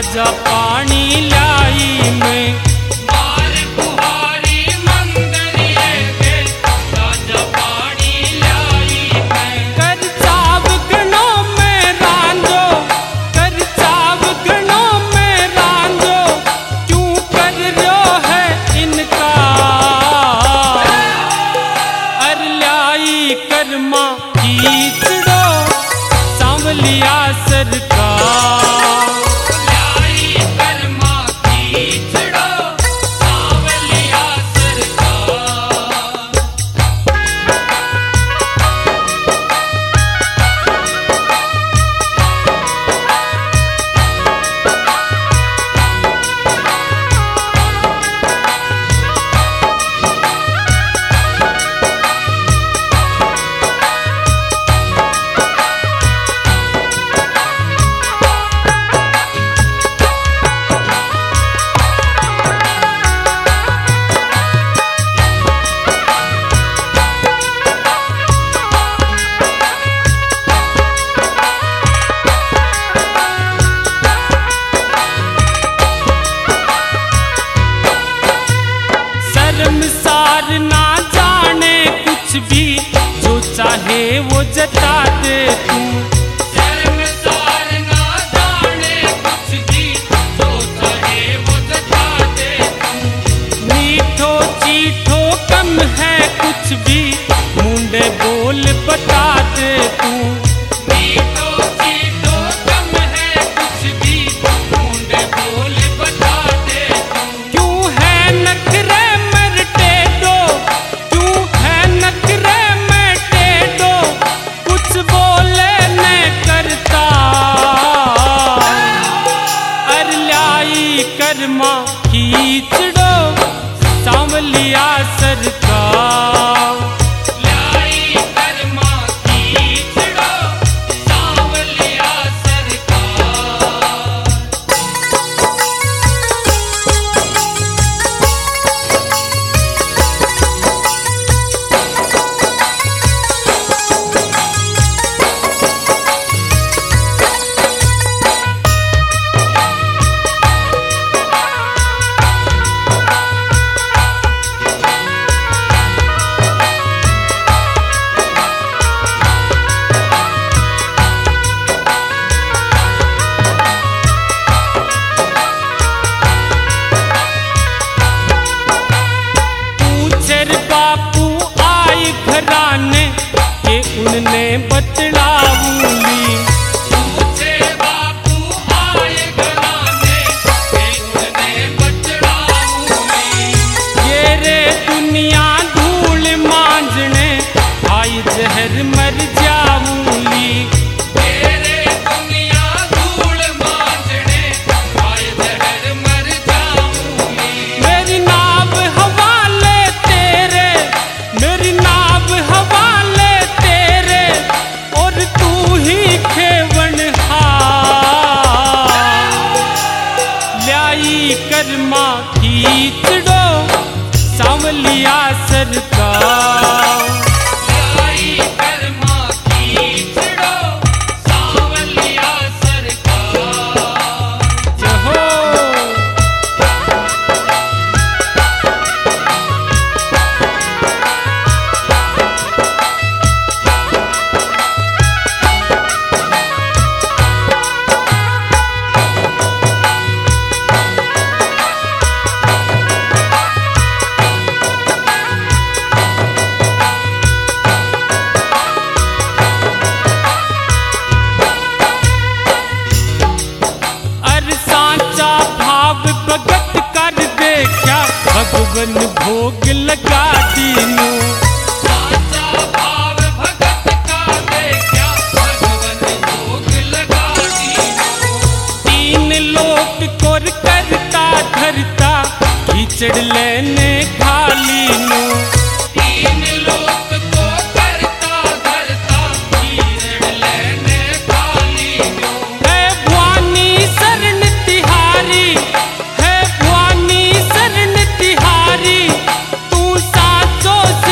ताजा पानी लाई में मार बुहारी मंदरिए के ताजा पानी लाई में। कर चाव गणों में रांझो, कर चाव गणों में रांझो, क्यों कर रहो है इनका अर लाई कर्मा कीचड़ो सांवलिया सरकार। शर्मसार ना जाने कुछ भी, जो चाहे वो जता दे तू। शर्मसार ना जाने कुछ भी, जो चाहे वो जता दे तू। मीठो चीठो कम है कुछ भी, मुंडे बोल बता दे तू। मीठो चीठो कम है कुछ भी, मुंडे बोल बता दे तू। क्यों है नखरे मर टेढ़ो, क्यों है नखरे में टेढ़ो, कुछ बोले न करता अर लाई कर्मा खींचड़ो सांवलिया सरकार। लाई कर्मा कीचड़ो सांवलिया सरकार। पूछर बापू आए घराने के उनने बतलाऊंगी। पूछे बापू आए घराने के उन्हें बतलाऊंगी। ये रे दुनिया धूल मांझने आई जहर मर जाऊंगी। तेरे दुनिया धूल मांझने आए जहर मर जाऊंगी। मेरी नाव हवाले तेरे, मेरी नाव हवाले तेरे, और तू ही खेवनहार। लाई कर्मा खींचड़ो सांवलिया सरकार। लाई कर्मा कीचड़ो सांवलिया सरकार। जहो अर सांचा भाव भगत कर देखा, भगवन भोग लगा दीनू। साचा भाव भगत का देखा, भगवन भोग लगा दीनो। तीन लोक कोर करता धरता, खींचड़ लेने खाली नू। तीन लोक को करता धरता, कीचड़ लेने खाली नो। है भवानी शरण तिहारी, है भवानी शरण तिहारी, तू साचो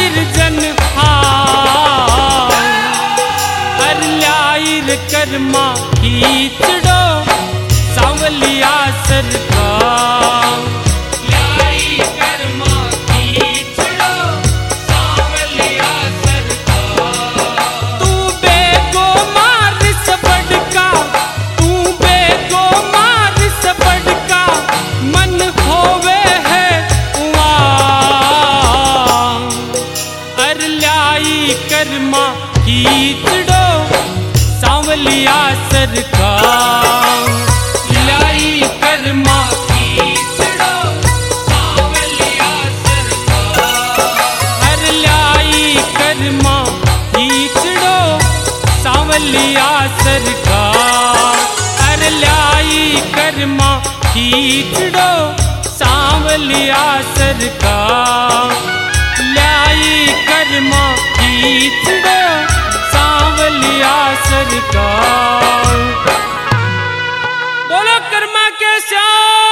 सिरजनहार। अर लाई कर्मा खींचड़ो सांवलिया सरकार। ल्याई कर्मा कीचड़ो सांवलिया सरकार। तू बेगो मार सबड़का, तू बेगो मार सबड़का, मन होवे है उहाँ। अर ल्याई कर्मा कीचड़ो सांवलिया सरकार। ल्याई कर्मा कीचड़ो सांवलिया सरकार। हर ल्याई कर्मा कीचड़ो सांवलिया सरकार। हर ल्याई कर्मा कीचड़ो सांवलिया सरकार। ल्याई कर्मा कीचड़ो सांवलिया सरकार। बोलो कर्मा के श्याम।